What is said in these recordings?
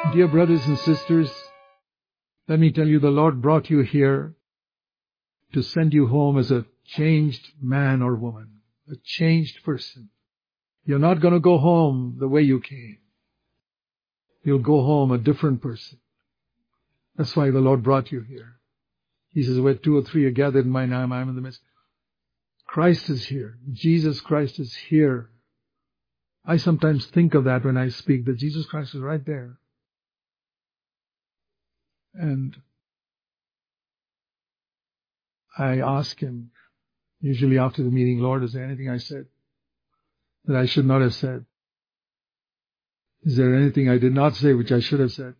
Dear brothers and sisters, let me tell you, the Lord brought you here to send you home as a changed man or woman, a changed person. You're not going to go home the way you came. You'll go home a different person. That's why the Lord brought you here. He says, where two or three are gathered in my name, I am in the midst. Christ is here. Jesus Christ is here. I sometimes think of that when I speak, that Jesus Christ is right there. And I ask Him, usually after the meeting, Lord, is there anything I said that I should not have said? Is there anything I did not say which I should have said?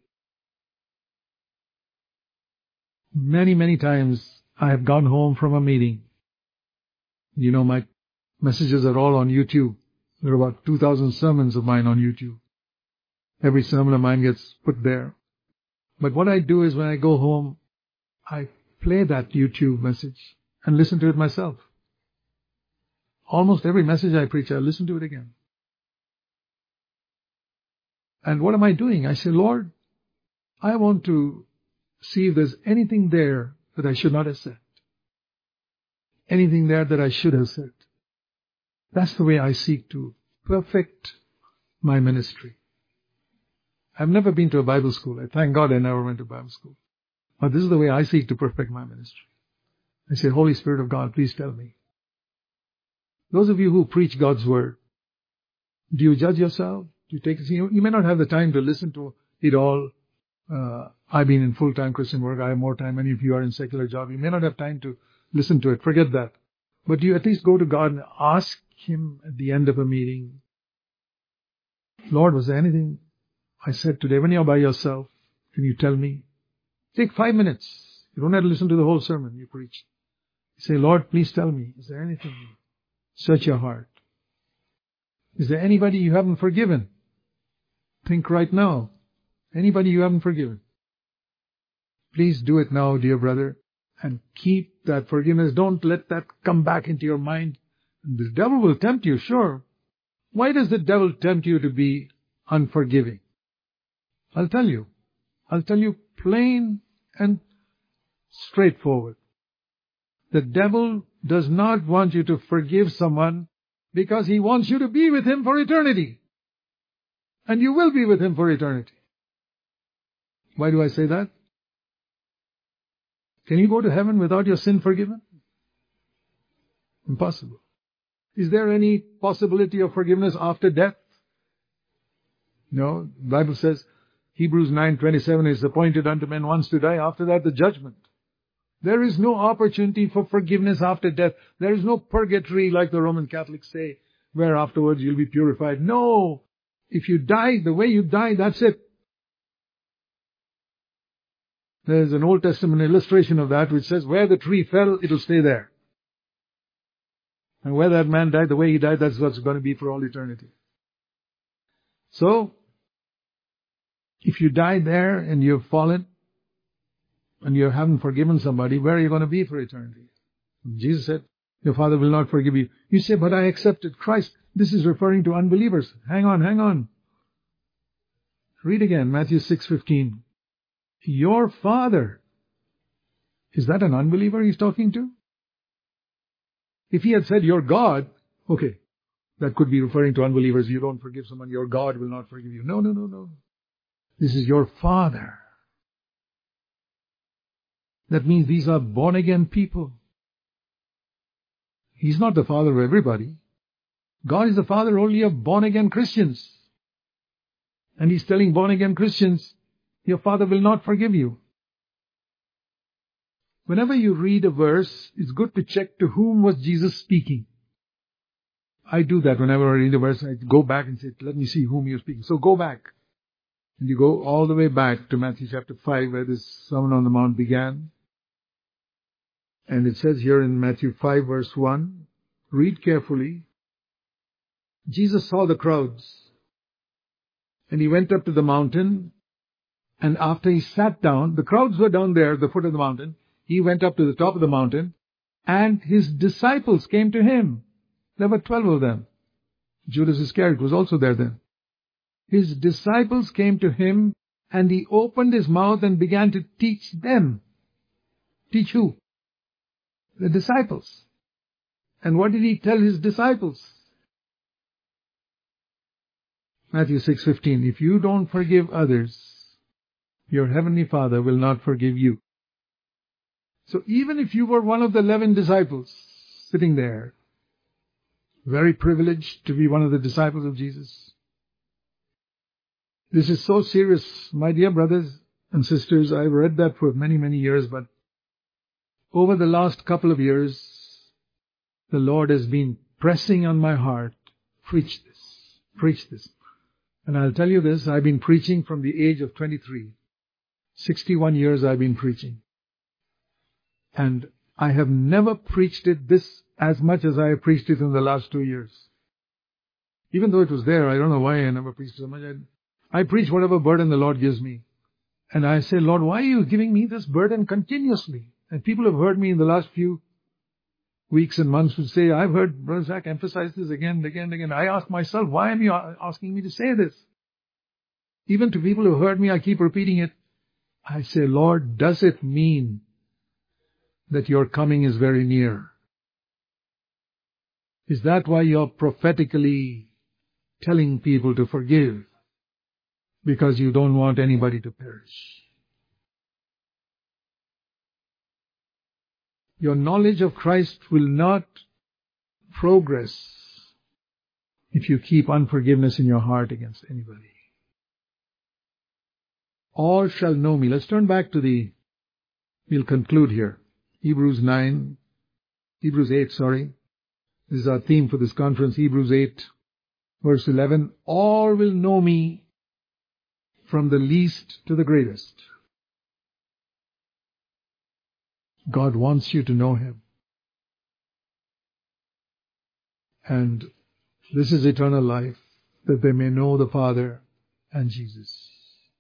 Many, many times I have gone home from a meeting. You know, my messages are all on YouTube. There are about 2,000 sermons of mine on YouTube. Every sermon of mine gets put there. But what I do is when I go home, I play that YouTube message and listen to it myself. Almost every message I preach, I listen to it again. And what am I doing? I say, Lord, I want to see if there's anything there that I should not have said. Anything there that I should have said. That's the way I seek to perfect my ministry. I've never been to a Bible school. I thank God I never went to Bible school. But this is the way I seek to perfect my ministry. I say, Holy Spirit of God, please tell me. Those of you who preach God's Word, do you judge yourself? Do you take it? You may not have the time to listen to it all. I've been in full-time Christian work. I have more time. Many of you are in secular job. You may not have time to listen to it. Forget that. But do you at least go to God and ask Him at the end of a meeting, Lord, was there anything I said today? When you're by yourself, can you tell me? Take 5 minutes. You don't have to listen to the whole sermon you preach. You say, Lord, please tell me, is there anything? Search your heart. Is there anybody you haven't forgiven? Think right now. Anybody you haven't forgiven? Please do it now, dear brother, and keep that forgiveness. Don't let that come back into your mind. The devil will tempt you, sure. Why does the devil tempt you to be unforgiving? I'll tell you. I'll tell you plain and straightforward. The devil does not want you to forgive someone because he wants you to be with him for eternity. And you will be with him for eternity. Why do I say that? Can you go to heaven without your sin forgiven? Impossible. Is there any possibility of forgiveness after death? No. The Bible says, Hebrews 9:27 is appointed unto men once to die, after that the judgment. There is no opportunity for forgiveness after death. There is no purgatory like the Roman Catholics say, where afterwards you'll be purified. No. If you die the way you die, that's it. There's an Old Testament illustration of that which says, where the tree fell, it'll stay there. And where that man died, the way he died, that's what's going to be for all eternity. So, if you die there and you've fallen, and you haven't forgiven somebody, where are you going to be for eternity? Jesus said, your Father will not forgive you. You say, but I accepted Christ. This is referring to unbelievers. Hang on. Read again, Matthew 6:15. Your Father. Is that an unbeliever he's talking to? If he had said, your God, okay, that could be referring to unbelievers. You don't forgive someone, your God will not forgive you. No. This is your Father. That means these are born-again people. He's not the Father of everybody. God is the Father only of born-again Christians. And He's telling born-again Christians, your Father will not forgive you. Whenever you read a verse, it's good to check to whom was Jesus speaking. I do that whenever I read a verse. I go back and say, let me see whom you're speaking. So go back. And you go all the way back to Matthew chapter 5, where this Sermon on the Mount began. And it says here in Matthew 5 verse 1, read carefully. Jesus saw the crowds, and He went up to the mountain, and after He sat down, the crowds were down there at the foot of the mountain. He went up to the top of the mountain, and His disciples came to Him. There were 12 of them. Judas Iscariot was also there then. His disciples came to Him And he opened his mouth and began to teach them. Teach who? The disciples. And what did he tell his disciples? Matthew 6:15. If you don't forgive others, your heavenly Father will not forgive you. So even if you were one of the 11 disciples sitting there, very privileged to be one of the disciples of Jesus, this is so serious, my dear brothers and sisters. I've read that for many, many years, but over the last couple of years, the Lord has been pressing on my heart, preach this, preach this. And I'll tell you this, I've been preaching from the age of 23. 61 years I've been preaching. And I have never preached it this as much as I have preached it in the last 2 years. Even though it was there, I don't know why I never preached so much. I preach whatever burden the Lord gives me. And I say, Lord, why are you giving me this burden continuously? And people have heard me in the last few weeks and months would say, I've heard Brother Zach emphasize this again and again and again. I ask myself, why am you asking me to say this? Even to people who heard me, I keep repeating it. I say, Lord, does it mean that your coming is very near? Is that why you're prophetically telling people to forgive? Because you don't want anybody to perish. Your knowledge of Christ will not progress if you keep unforgiveness in your heart against anybody. All shall know me. Let's turn back to we'll conclude here. Hebrews 8, This is our theme for this conference, Hebrews 8, verse 11. All will know me from the least to the greatest. God wants you to know Him. And this is eternal life, that they may know the Father and Jesus.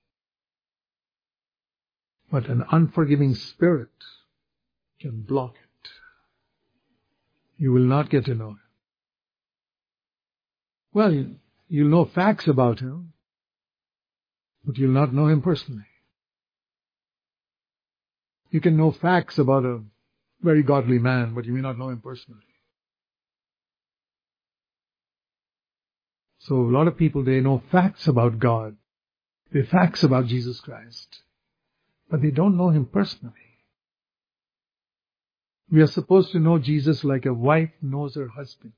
But an unforgiving spirit can block it. You will not get to know Him. Well, you'll know facts about Him, but you'll not know Him personally. You can know facts about a very godly man, but you may not know him personally. So a lot of people, they know facts about God. They facts about Jesus Christ, but they don't know Him personally. We are supposed to know Jesus like a wife knows her husband.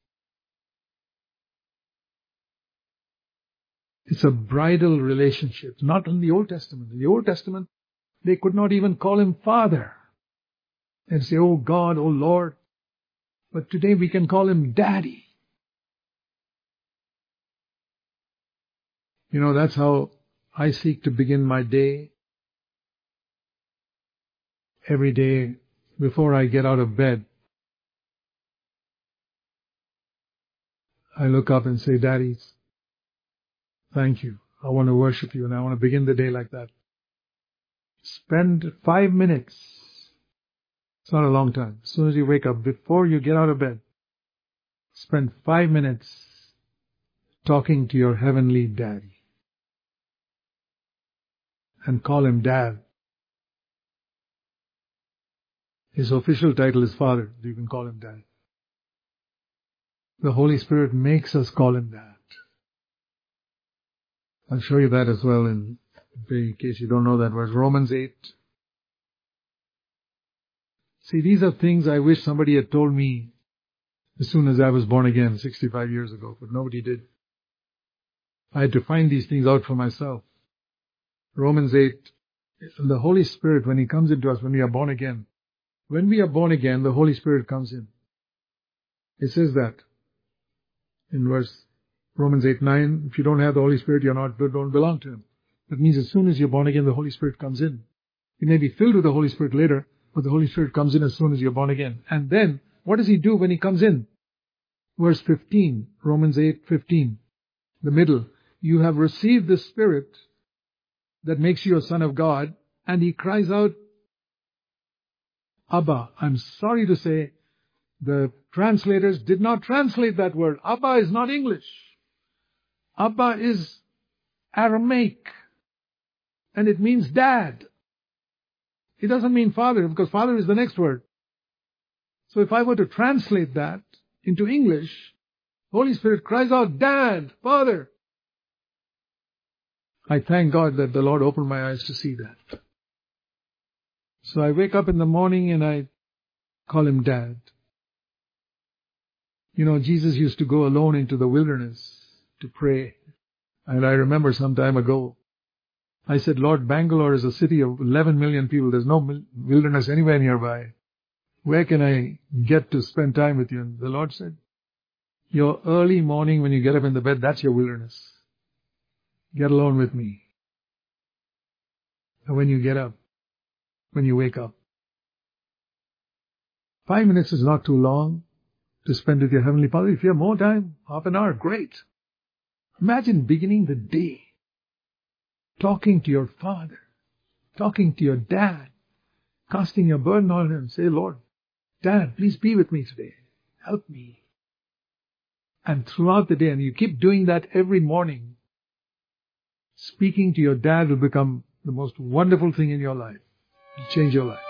It's a bridal relationship, not in the Old Testament. In the Old Testament, they could not even call Him Father and say, oh God, oh Lord. But today we can call Him Daddy. You know, that's how I seek to begin my day. Every day before I get out of bed, I look up and say, Daddy, thank you. I want to worship you, and I want to begin the day like that. Spend 5 minutes. It's not a long time. As soon as you wake up, before you get out of bed, spend 5 minutes talking to your heavenly Daddy. And call Him Dad. His official title is Father. You can call Him Dad. The Holy Spirit makes us call Him that. I'll show you that as well in case you don't know that verse. Romans 8. See, these are things I wish somebody had told me as soon as I was born again 65 years ago, but nobody did. I had to find these things out for myself. Romans 8. The Holy Spirit, when He comes into us, when we are born again, the Holy Spirit comes in. It says that in Romans 8:9, if you don't have the Holy Spirit, you don't belong to Him. That means as soon as you're born again, the Holy Spirit comes in. You may be filled with the Holy Spirit later, but the Holy Spirit comes in as soon as you're born again. And then, what does He do when He comes in? Verse 15, Romans 8:15, the middle. You have received the Spirit that makes you a son of God, and He cries out, Abba. I'm sorry to say, the translators did not translate that word. Abba is not English. Abba is Aramaic. and it means dad. It doesn't mean father, because father is the next word. So if I were to translate that into English, Holy Spirit cries out, Dad, Father. I thank God that the Lord opened my eyes to see that. So I wake up in the morning and I call him Dad. You know, Jesus used to go alone into the wilderness to pray. And I remember some time ago, I said, Lord, Bangalore is a city of 11 million people. There's no wilderness anywhere nearby. Where can I get to spend time with you? And the Lord said, your early morning when you get up in the bed, that's your wilderness. Get alone with me. And when you get up, when you wake up, 5 minutes is not too long to spend with your Heavenly Father. If you have more time, half an hour, great. Imagine beginning the day talking to your Father, talking to your Dad, casting your burden on Him. Say, Lord, Dad, please be with me today. Help me. And throughout the day, and you keep doing that every morning, speaking to your Dad will become the most wonderful thing in your life. It'll change your life.